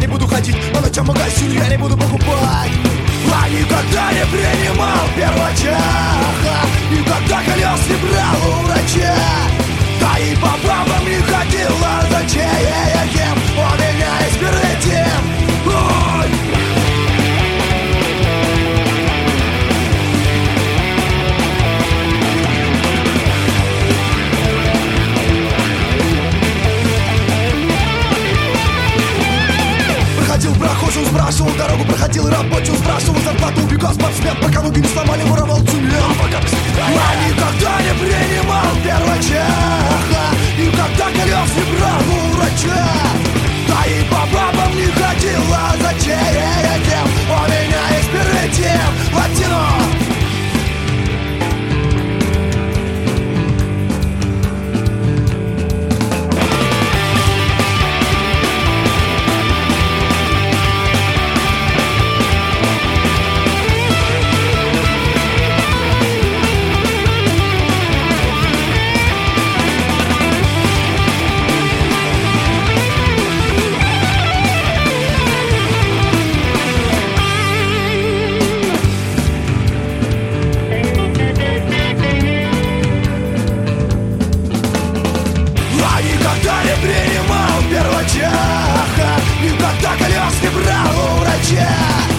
буду ходить по ночам в магазин, я не буду покупать. А никогда не принимал первача, никогда колес не брал у врача. Да и по бабам не ходил, а зачем у меня есть перед тем. Ой! Проходил прохожий, спрашивал дорогу, проходил и рабочий, спрашивал зарплату, убегал спортсмен, пока ноги не сломали, воровал цемент. Я никогда не принимал первача, никогда колес не брал у врача. Да и по бабам не ходил, а зачем у меня есть перед тем латино. Никогда колес не брал у врача.